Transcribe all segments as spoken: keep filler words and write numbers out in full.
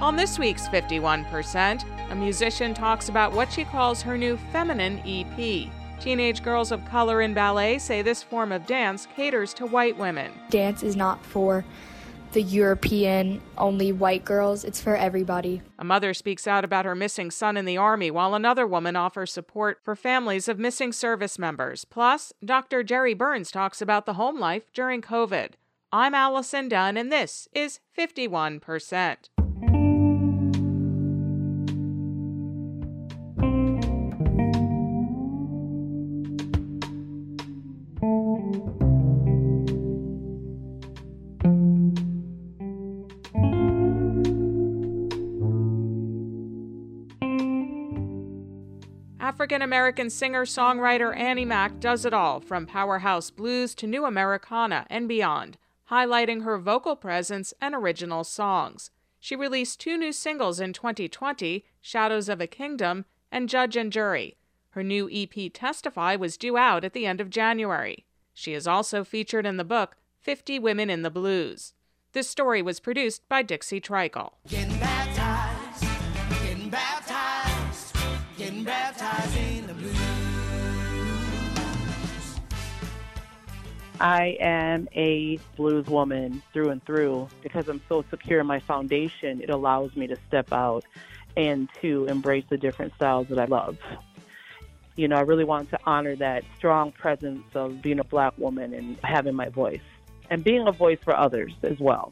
On this week's fifty-one percent, a musician talks about what she calls her new feminine E P. Teenage girls of color in ballet say this form of dance caters to white women. Dance is not for the European, only white girls. It's for everybody. A mother speaks out about her missing son in the Army, while another woman offers support for families of missing service members. Plus, Doctor Jerry Burns talks about the home life during COVID. I'm Allison Dunn, and this is fifty-one percent. African-American singer-songwriter Annie Mac does it all, from powerhouse blues to new Americana and beyond, highlighting her vocal presence and original songs. She released two new singles in twenty twenty, Shadows of a Kingdom and Judge and Jury. Her new E P Testify was due out at the end of January. She is also featured in the book fifty Women in the Blues. This story was produced by Dixie Trickle. Getting baptized, getting baptized, getting baptized in the blues. I am a blues woman through and through. Because I'm so secure in my foundation, it allows me to step out and to embrace the different styles that I love. You know, I really want to honor that strong presence of being a black woman and having my voice, and being a voice for others as well.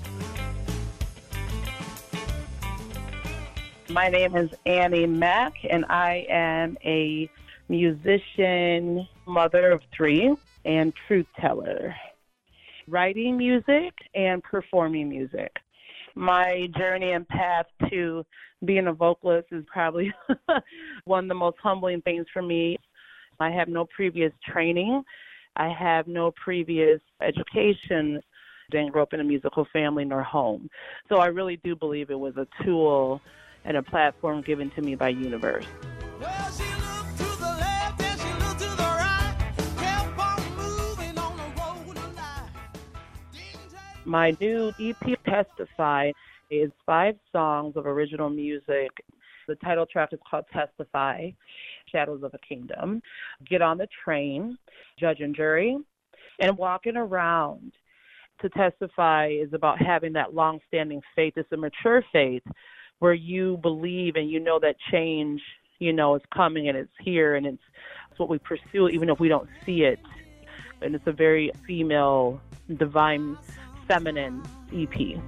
My name is Annie Mac, and I am a musician, mother of three, and truth teller. Writing music and performing music. My journey and path to being a vocalist is probably one of the most humbling things for me. I have no previous training. I have no previous education. Didn't grow up in a musical family nor home. So I really do believe it was a tool and a platform given to me by universe. Well, she looked to the left and she looked to the right, kept on moving on the road of life. Didn't take- My new E P, Testify, is five songs of original music. The title track is called Testify, Shadows of a Kingdom, Get on the Train, Judge and Jury, and Walking Around. To testify is about having that long-standing faith. It's a mature faith where you believe and you know that change, you know, is coming and it's here, and it's, it's what we pursue even if we don't see it. And it's a very female, divine, feminine E P.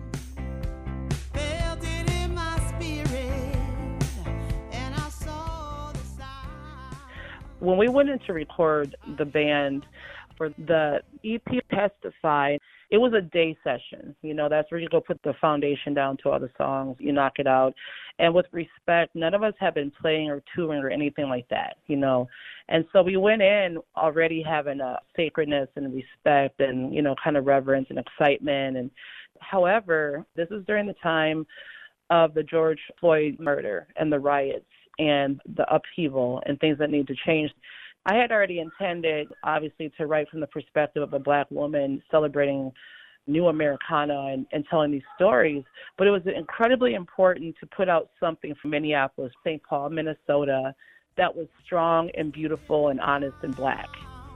Felt it in my spirit, and I saw the sign. When we went in to record the band for the E P Testify, it was a day session. You know, that's where you go put the foundation down to all the songs, you knock it out. And with respect, none of us have been playing or touring or anything like that, you know. And so we went in already having a sacredness and respect and, you know, kind of reverence and excitement. And however, this is during the time of the George Floyd murder and the riots and the upheaval and things that need to change. I had already intended, obviously, to write from the perspective of a black woman celebrating new Americana and, and telling these stories, but it was incredibly important to put out something from Minneapolis, Saint Paul, Minnesota, that was strong and beautiful and honest and black.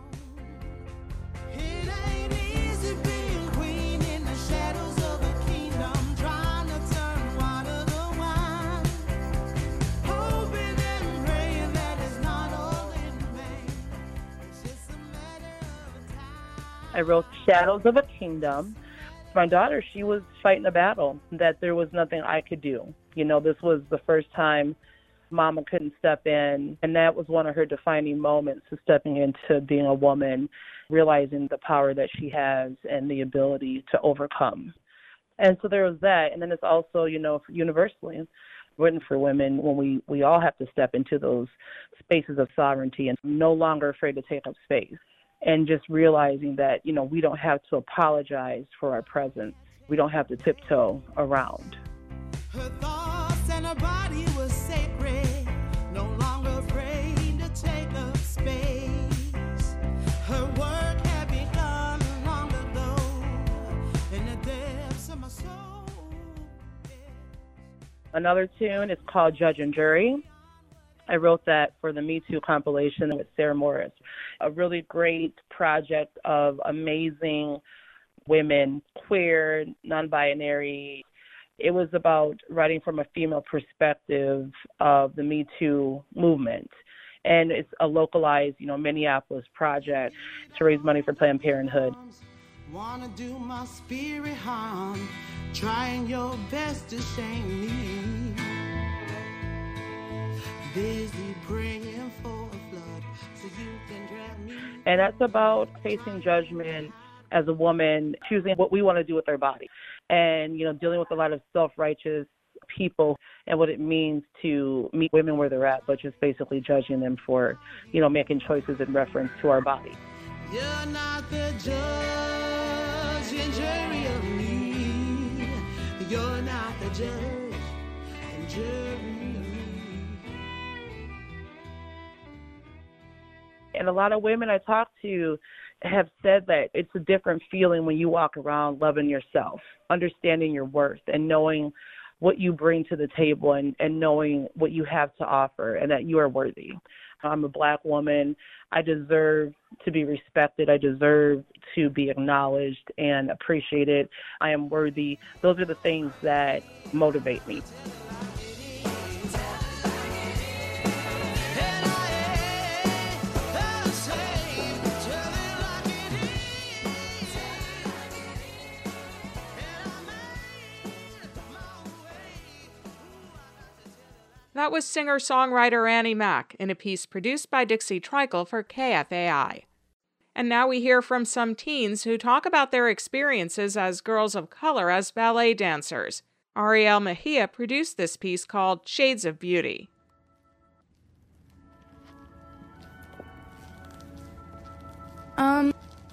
It ain't easy being queen in the shadows of a kingdom, trying to turn water to wine, hoping and praying that it's not all in vain. It's just a matter of time. I wrote Shadows of a Kingdom. My daughter, she was fighting a battle that there was nothing I could do. You know, this was the first time Mama couldn't step in, and that was one of her defining moments, of stepping into being a woman, realizing the power that she has and the ability to overcome. And so there was that. And then it's also, you know, universally written for women when we, we all have to step into those spaces of sovereignty and no longer afraid to take up space. And just realizing that, you know, we don't have to apologize for our presence. We don't have to tiptoe around. Her thoughts and her body was sacred, no longer afraid to take up space. Her work had begun long ago in the depths of my soul. Another tune is called Judge and Jury. I wrote that for the Me Too compilation with Sarah Morris. A really great project of amazing women, queer, non-binary. It was about writing from a female perspective of the Me Too movement. And it's a localized, you know, Minneapolis project to raise money for Planned Parenthood. Wanna do my spirit harm, trying your best to shame me. Busy praying for a flood so you can drag me. And that's about facing judgment as a woman, choosing what we want to do with our body. And, you know, dealing with a lot of self-righteous people and what it means to meet women where they're at, but just basically judging them for, you know, making choices in reference to our body. You're not the judge and jury of me. You're not the judge and jury of me. And a lot of women I talk to have said that it's a different feeling when you walk around loving yourself, understanding your worth, and knowing what you bring to the table, and, and knowing what you have to offer, and that you are worthy. I'm a Black woman. I deserve to be respected. I deserve to be acknowledged and appreciated. I am worthy. Those are the things that motivate me. That was singer-songwriter Annie Mac in a piece produced by Dixie Trickle for K F A I. And now we hear from some teens who talk about their experiences as girls of color as ballet dancers. Ariel Mejia produced this piece called Shades of Beauty. Um,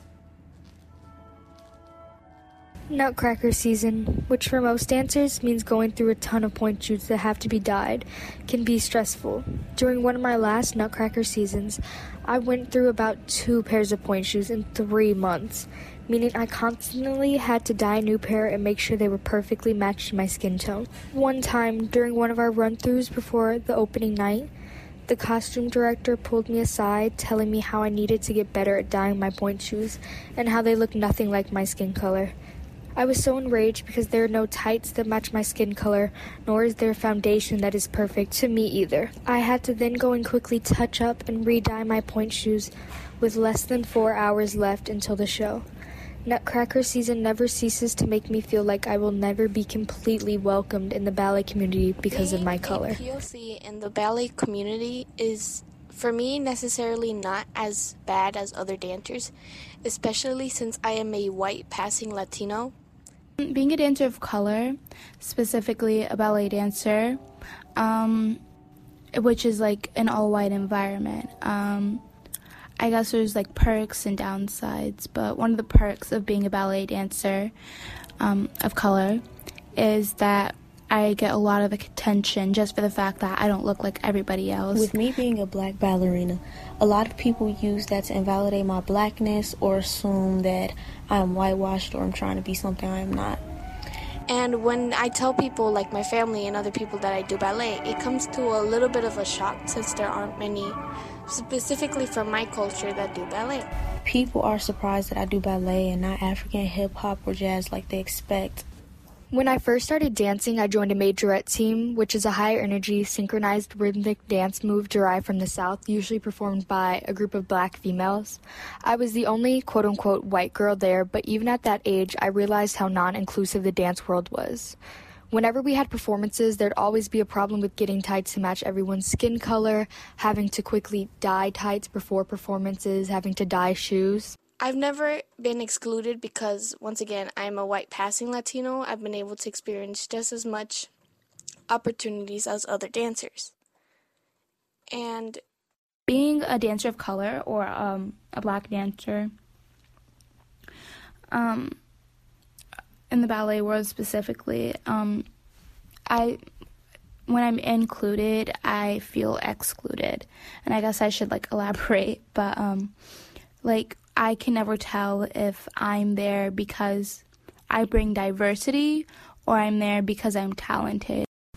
Nutcracker season, which for most dancers means going through a ton of point shoots that have to be dyed, can be stressful. During one of my last Nutcracker seasons, I went through about two pairs of point shoes in three months, meaning I constantly had to dye a new pair and make sure they were perfectly matched to my skin tone. One time, during one of our run-throughs before the opening night, the costume director pulled me aside, telling me how I needed to get better at dyeing my point shoes and how they looked nothing like my skin color. I was so enraged because there are no tights that match my skin color, nor is there a foundation that is perfect to me either. I had to then go and quickly touch up and re-dye my point shoes with less than four hours left until the show. Nutcracker season never ceases to make me feel like I will never be completely welcomed in the ballet community because of my color. Being a P O C in the ballet community is, for me, necessarily not as bad as other dancers, especially since I am a white passing Latino. Being a dancer of color, specifically a ballet dancer, um, which is like an all-white environment, um, I guess there's like perks and downsides, but one of the perks of being a ballet dancer um, of color is that I get a lot of attention just for the fact that I don't look like everybody else. With me being a black ballerina, a lot of people use that to invalidate my blackness or assume that I'm whitewashed or I'm trying to be something I'm not. And when I tell people, like my family and other people, that I do ballet, it comes to a little bit of a shock since there aren't many, specifically from my culture, that do ballet. People are surprised that I do ballet and not African hip-hop or jazz like they expect. When I first started dancing, I joined a majorette team, which is a high-energy, synchronized rhythmic dance move derived from the South, usually performed by a group of black females. I was the only quote-unquote white girl there, but even at that age, I realized how non-inclusive the dance world was. Whenever we had performances, there'd always be a problem with getting tights to match everyone's skin color, having to quickly dye tights before performances, having to dye shoes. I've never been excluded because, once again, I'm a white passing Latino. I've been able to experience just as much opportunities as other dancers. And being a dancer of color or um, a black dancer, um, in the ballet world specifically, um, I, when I'm included, I feel excluded. And I guess I should, like, elaborate, but, um, like, I can never tell if I'm there because I bring diversity or I'm there because I'm talented.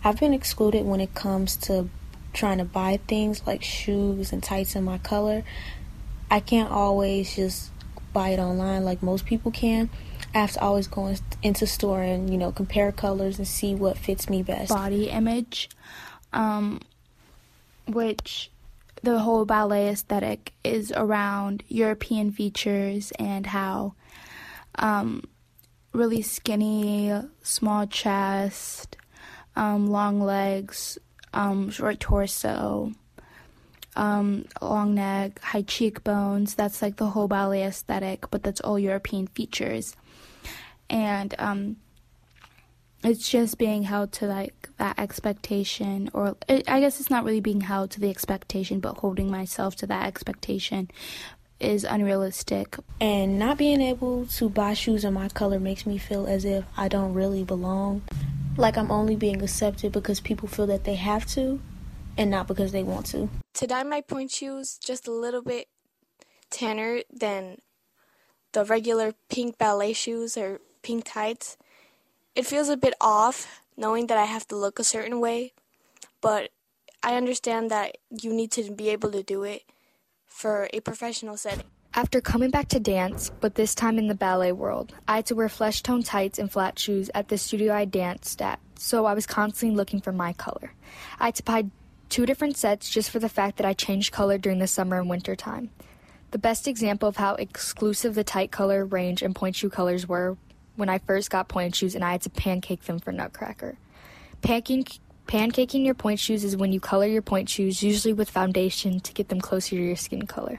I've been excluded when it comes to trying to buy things like shoes and tights in my color. I can't always just buy it online like most people can. I have to always go in, into store and, you know, compare colors and see what fits me best. Body image, um, which the whole ballet aesthetic is around European features and how um, really skinny, small chest, um, long legs, um, short torso, um, long neck, high cheekbones. That's like the whole ballet aesthetic, but that's all European features. And um, it's just being held to like that expectation, or it, I guess it's not really being held to the expectation, but holding myself to that expectation is unrealistic. And not being able to buy shoes in my color makes me feel as if I don't really belong. Like I'm only being accepted because people feel that they have to and not because they want to. To dye my point shoes just a little bit tanner than the regular pink ballet shoes or pink tights, it feels a bit off knowing that I have to look a certain way, but I understand that you need to be able to do it for a professional setting. After coming back to dance, but this time in the ballet world, I had to wear flesh tone tights and flat shoes at the studio I danced at, so I was constantly looking for my color. I had to buy two different sets just for the fact that I changed color during the summer and winter time. The best example of how exclusive the tight color range and point shoe colors were when I first got point shoes and I had to pancake them for Nutcracker. Pancaking, pancaking your point shoes is when you color your point shoes, usually with foundation, to get them closer to your skin color.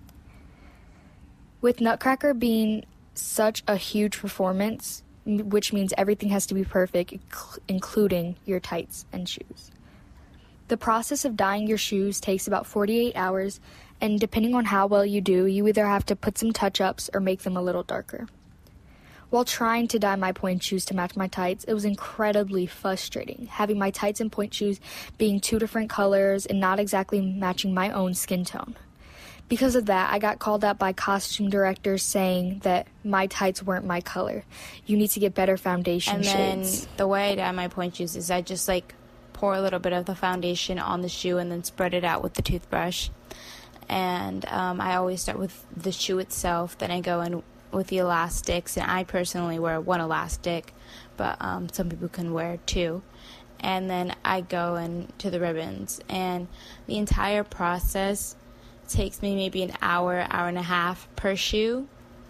With Nutcracker being such a huge performance, which means everything has to be perfect, including your tights and shoes. The process of dyeing your shoes takes about forty-eight hours, and depending on how well you do, you either have to put some touch-ups or make them a little darker. While trying to dye my point shoes to match my tights, it was incredibly frustrating, having my tights and point shoes being two different colors and not exactly matching my own skin tone. Because of that, I got called out by costume directors saying that my tights weren't my color. You need to get better foundation and shades. And then the way I dye my point shoes is I just like pour a little bit of the foundation on the shoe and then spread it out with the toothbrush. And um, I always start with the shoe itself, then I go in with the elastics, and I personally wear one elastic, but um, some people can wear two. And then I go into the ribbons, and the entire process takes me maybe an hour, hour and a half per shoe.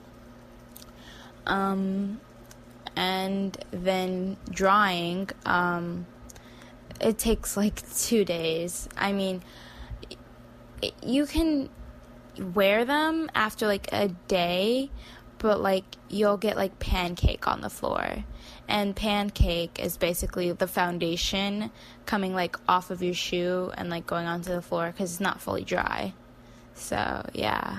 Um, and then drying, um, it takes like two days. I mean, you can wear them after like a day, but like you'll get like pancake on the floor. And pancake is basically the foundation coming like off of your shoe and like going onto the floor because it's not fully dry. So, yeah.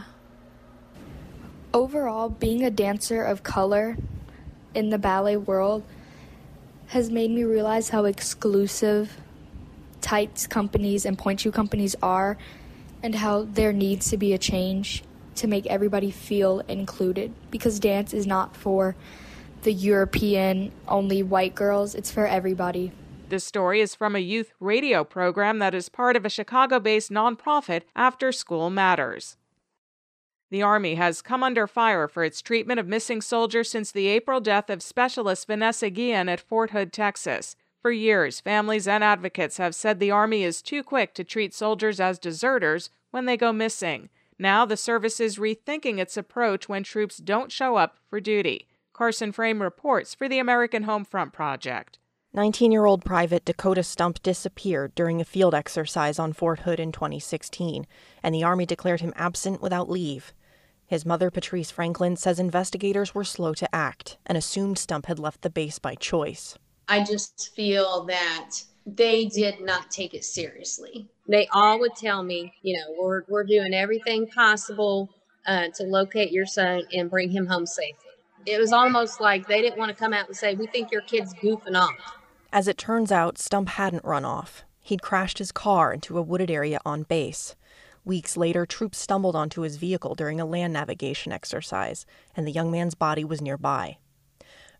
Overall, being a dancer of color in the ballet world has made me realize how exclusive tights companies and point shoe companies are, and how there needs to be a change to make everybody feel included, because dance is not for the European only white girls, it's for everybody. This story is from a youth radio program that is part of a Chicago-based nonprofit, After School Matters. The Army has come under fire for its treatment of missing soldiers since the April death of Specialist Vanessa Guillen at Fort Hood, Texas. For years, families and advocates have said the Army is too quick to treat soldiers as deserters when they go missing. Now the service is rethinking its approach when troops don't show up for duty. Carson Frame reports for the American Homefront Project. nineteen-year-old Private Dakota Stump disappeared during a field exercise on Fort Hood in twenty sixteen, and the Army declared him absent without leave. His mother, Patrice Franklin, says investigators were slow to act and assumed Stump had left the base by choice. I just feel that they did not take it seriously. They all would tell me, you know, we're, we're doing everything possible uh, to locate your son and bring him home safely. It was almost like they didn't want to come out and say, we think your kid's goofing off. As it turns out, Stump hadn't run off. He'd crashed his car into a wooded area on base. Weeks later, troops stumbled onto his vehicle during a land navigation exercise, and the young man's body was nearby.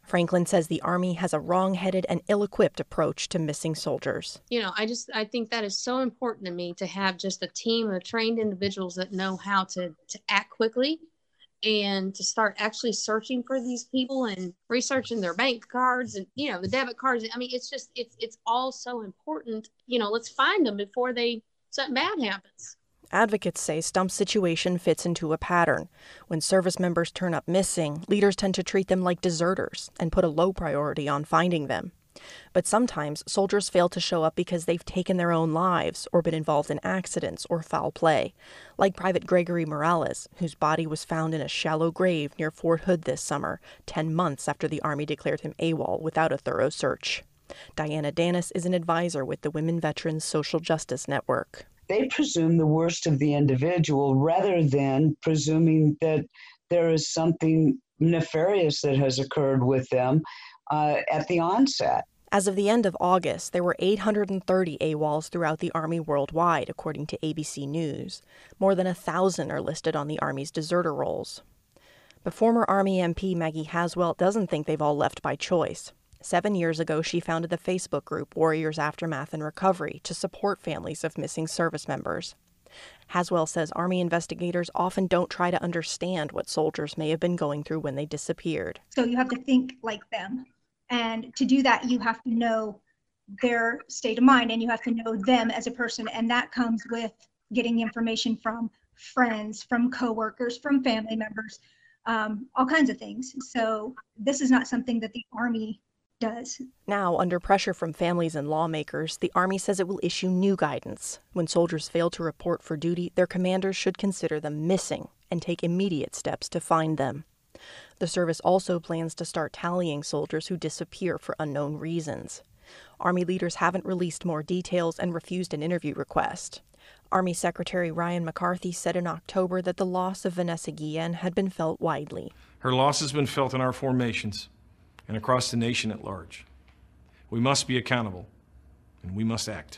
Franklin says the Army has a wrong-headed and ill-equipped approach to missing soldiers. You know, I just, I think that is so important to me, to have just a team of trained individuals that know how to, to act quickly and to start actually searching for these people and researching their bank cards and, you know, the debit cards. I mean, it's just, it's, it's all so important. You know, let's find them before they, something bad happens. Advocates say Stump's situation fits into a pattern. When service members turn up missing, leaders tend to treat them like deserters and put a low priority on finding them. But sometimes soldiers fail to show up because they've taken their own lives or been involved in accidents or foul play, like Private Gregory Morales, whose body was found in a shallow grave near Fort Hood this summer, ten months after the Army declared him AWOL without a thorough search. Diana Danis is an advisor with the Women Veterans Social Justice Network. They presume the worst of the individual rather than presuming that there is something nefarious that has occurred with them uh, at the onset. As of the end of August, there were eight hundred thirty AWOLs throughout the Army worldwide, according to A B C News. More than a thousand are listed on the Army's deserter rolls. But former Army M P Maggie Haswell doesn't think they've all left by choice. Seven years ago, she founded the Facebook group Warriors Aftermath and Recovery to support families of missing service members. Haswell says Army investigators often don't try to understand what soldiers may have been going through when they disappeared. So you have to think like them. And to do that, you have to know their state of mind and you have to know them as a person. And that comes with getting information from friends, from coworkers, from family members, um, all kinds of things. So this is not something that the Army does. Now, under pressure from families and lawmakers, the Army says it will issue new guidance. When soldiers fail to report for duty, their commanders should consider them missing and take immediate steps to find them. The service also plans to start tallying soldiers who disappear for unknown reasons. Army leaders haven't released more details and refused an interview request. Army Secretary Ryan McCarthy said in October that the loss of Vanessa Guillen had been felt widely. Her loss has been felt in our formations and across the nation at large. We must be accountable, and we must act.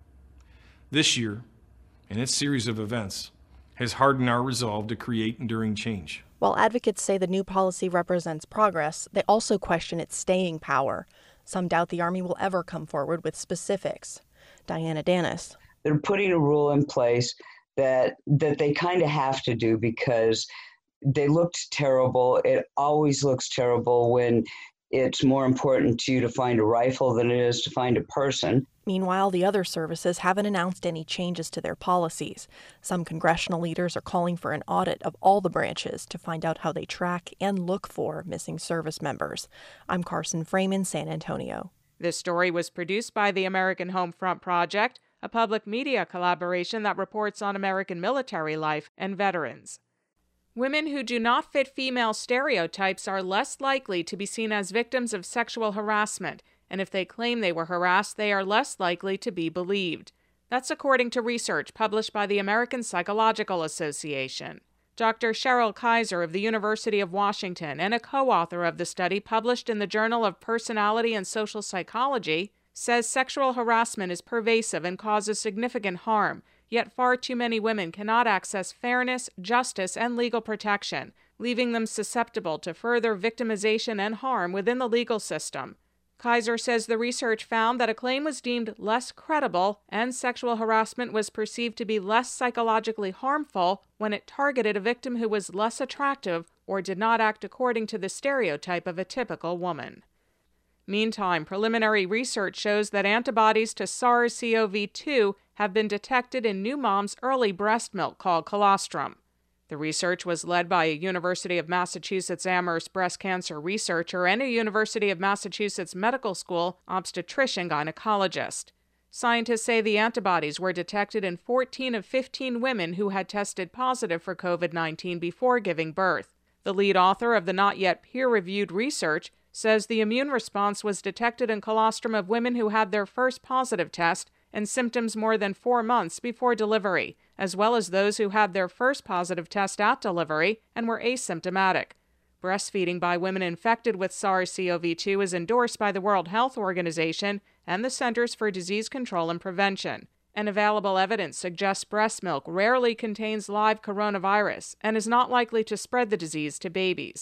This year, and its series of events, has hardened our resolve to create enduring change. While advocates say the new policy represents progress, they also question its staying power. Some doubt the Army will ever come forward with specifics. Diana Danis. They're putting a rule in place that that they kind of have to do because they looked terrible. It always looks terrible when it's more important to you to find a rifle than it is to find a person. Meanwhile, the other services haven't announced any changes to their policies. Some congressional leaders are calling for an audit of all the branches to find out how they track and look for missing service members. I'm Carson Frame in San Antonio. This story was produced by the American Homefront Project, a public media collaboration that reports on American military life and veterans. Women who do not fit female stereotypes are less likely to be seen as victims of sexual harassment, and if they claim they were harassed, they are less likely to be believed. That's according to research published by the American Psychological Association. Doctor Cheryl Kaiser of the University of Washington and a co-author of the study published in the Journal of Personality and Social Psychology says sexual harassment is pervasive and causes significant harm, yet far too many women cannot access fairness, justice, and legal protection, leaving them susceptible to further victimization and harm within the legal system. Kaiser says the research found that a claim was deemed less credible and sexual harassment was perceived to be less psychologically harmful when it targeted a victim who was less attractive or did not act according to the stereotype of a typical woman. Meantime, preliminary research shows that antibodies to SARS-C o V two have been detected in new mom's early breast milk called colostrum. The research was led by a University of Massachusetts Amherst breast cancer researcher and a University of Massachusetts Medical School obstetrician gynecologist. Scientists say the antibodies were detected in fourteen of fifteen women who had tested positive for COVID nineteen before giving birth. The lead author of the not yet peer-reviewed research says the immune response was detected in colostrum of women who had their first positive test and symptoms more than four months before delivery, as well as those who had their first positive test at delivery and were asymptomatic. Breastfeeding by women infected with SARS-C o V two is endorsed by the World Health Organization and the Centers for Disease Control and Prevention, and available evidence suggests breast milk rarely contains live coronavirus and is not likely to spread the disease to babies.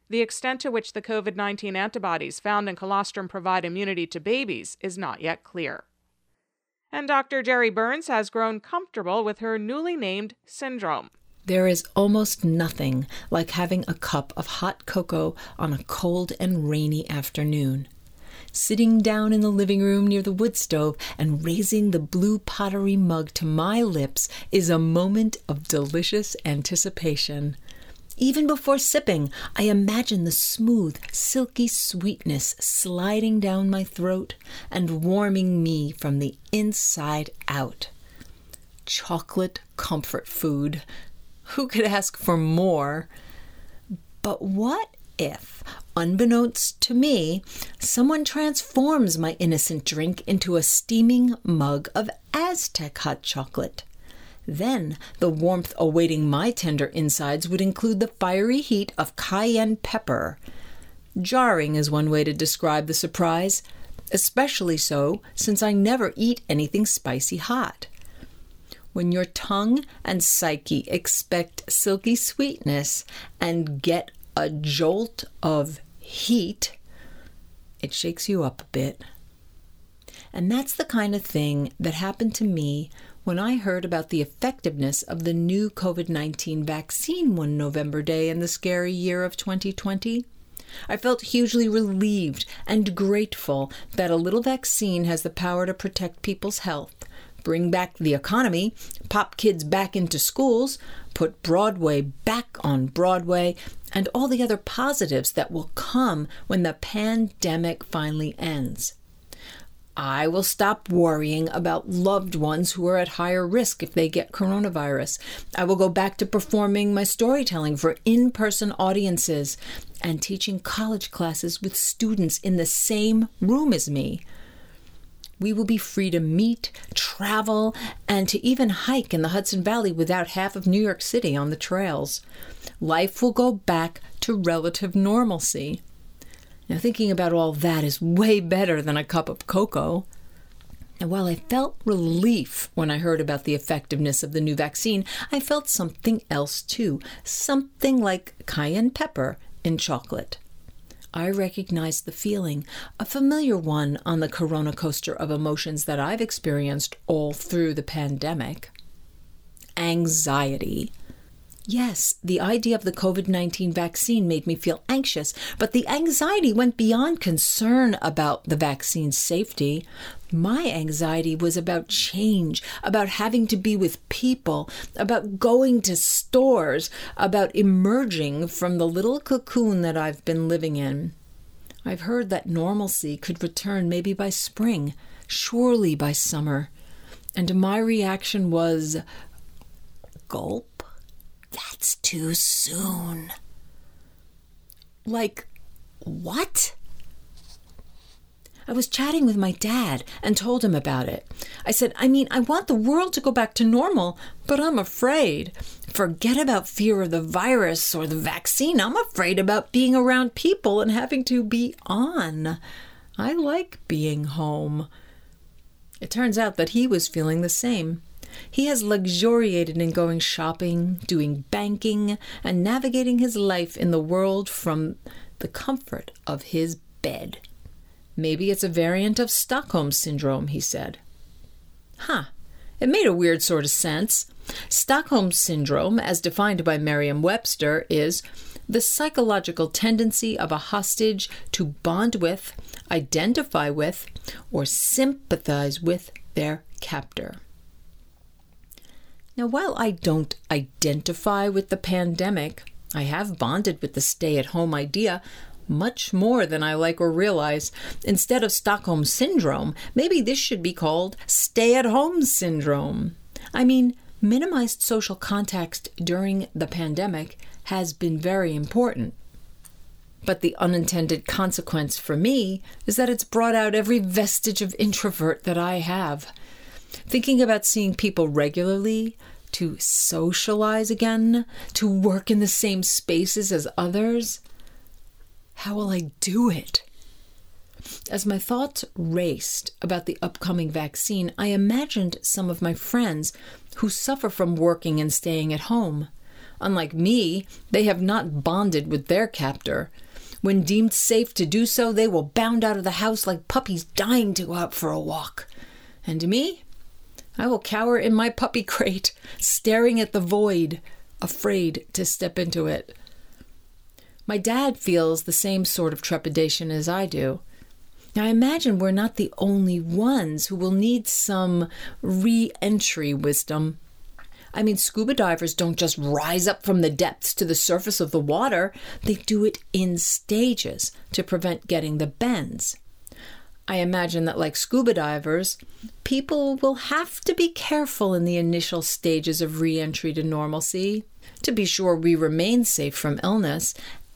The extent to which the COVID nineteen antibodies found in colostrum provide immunity to babies is not yet clear. And Doctor Jerry Burns has grown comfortable with her newly named syndrome. There is almost nothing like having a cup of hot cocoa on a cold and rainy afternoon. Sitting down in the living room near the wood stove and raising the blue pottery mug to my lips is a moment of delicious anticipation. Even before sipping, I imagine the smooth, silky sweetness sliding down my throat and warming me from the inside out. Chocolate comfort food. Who could ask for more? But what if, unbeknownst to me, someone transforms my innocent drink into a steaming mug of Aztec hot chocolate? Then the warmth awaiting my tender insides would include the fiery heat of cayenne pepper. Jarring is one way to describe the surprise, especially so since I never eat anything spicy hot. When your tongue and psyche expect silky sweetness and get a jolt of heat, it shakes you up a bit. And that's the kind of thing that happened to me when I heard about the effectiveness of the new COVID nineteen vaccine one November day in the scary year of twenty twenty. I felt hugely relieved and grateful that a little vaccine has the power to protect people's health, bring back the economy, pop kids back into schools, put Broadway back on Broadway, and all the other positives that will come when the pandemic finally ends. I will stop worrying about loved ones who are at higher risk if they get coronavirus. I will go back to performing my storytelling for in-person audiences and teaching college classes with students in the same room as me. We will be free to meet, travel, and to even hike in the Hudson Valley without half of New York City on the trails. Life will go back to relative normalcy. Now, thinking about all that is way better than a cup of cocoa. And while I felt relief when I heard about the effectiveness of the new vaccine, I felt something else too, something like cayenne pepper in chocolate. I recognized the feeling, a familiar one on the Corona coaster of emotions that I've experienced all through the pandemic. Anxiety. Yes, the idea of the COVID nineteen vaccine made me feel anxious, but the anxiety went beyond concern about the vaccine's safety. My anxiety was about change, about having to be with people, about going to stores, about emerging from the little cocoon that I've been living in. I've heard that normalcy could return maybe by spring, surely by summer. And my reaction was, gulp. That's too soon. Like, what? I was chatting with my dad and told him about it. I said, I mean, I want the world to go back to normal, but I'm afraid. Forget about fear of the virus or the vaccine. I'm afraid about being around people and having to be on. I like being home. It turns out that he was feeling the same. He has luxuriated in going shopping, doing banking, and navigating his life in the world from the comfort of his bed. Maybe it's a variant of Stockholm Syndrome, he said. Huh. It made a weird sort of sense. Stockholm Syndrome, as defined by Merriam-Webster, is the psychological tendency of a hostage to bond with, identify with, or sympathize with their captor. Now, while I don't identify with the pandemic, I have bonded with the stay-at-home idea much more than I like or realize. Instead of Stockholm Syndrome, maybe this should be called stay-at-home syndrome. I mean, minimized social contact during the pandemic has been very important. But the unintended consequence for me is that it's brought out every vestige of introvert that I have. Thinking about seeing people regularly, to socialize again, to work in the same spaces as others. How will I do it? As my thoughts raced about the upcoming vaccine, I imagined some of my friends who suffer from working and staying at home. Unlike me, they have not bonded with their captor. When deemed safe to do so, they will bound out of the house like puppies dying to go out for a walk. And me? I will cower in my puppy crate, staring at the void, afraid to step into it. My dad feels the same sort of trepidation as I do. Now, I imagine we're not the only ones who will need some re-entry wisdom. I mean, scuba divers don't just rise up from the depths to the surface of the water. They do it in stages to prevent getting the bends. I imagine that, like scuba divers, people will have to be careful in the initial stages of re-entry to normalcy to be sure we remain safe from illness,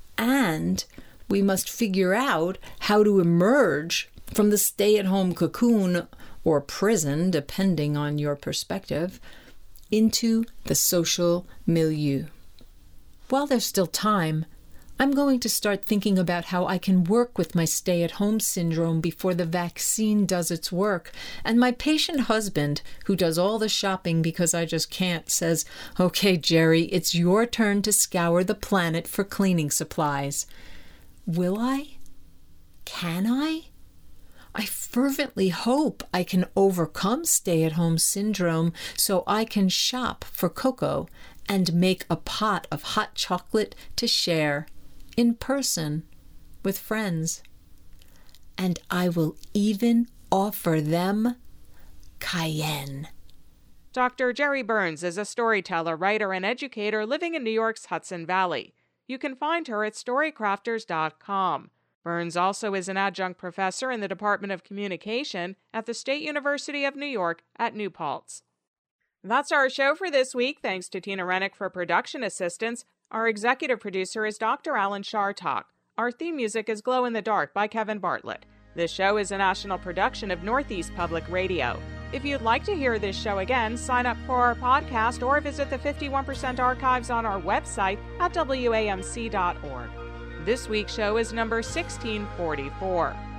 and we must figure out how to emerge from the stay-at-home cocoon or prison, depending on your perspective, into the social milieu. While there's still time, I'm going to start thinking about how I can work with my stay-at-home syndrome before the vaccine does its work. And my patient husband, who does all the shopping because I just can't, says, "Okay, Jerry, it's your turn to scour the planet for cleaning supplies." Will I? Can I? I fervently hope I can overcome stay-at-home syndrome so I can shop for cocoa and make a pot of hot chocolate to share in person with friends. And I will even offer them cayenne. Doctor Jerry Burns is a storyteller, writer, and educator living in New York's Hudson Valley. You can find her at storycrafters dot com. Burns also is an adjunct professor in the Department of Communication at the State University of New York at New Paltz. That's our show for this week. Thanks to Tina Rennick for production assistance. Our executive producer is Doctor Alan Shartok. Our theme music is Glow in the Dark by Kevin Bartlett. This show is a national production of Northeast Public Radio. If you'd like to hear this show again, sign up for our podcast or visit the fifty-one percent archives on our website at W A M C dot org. This week's show is number sixteen forty-four.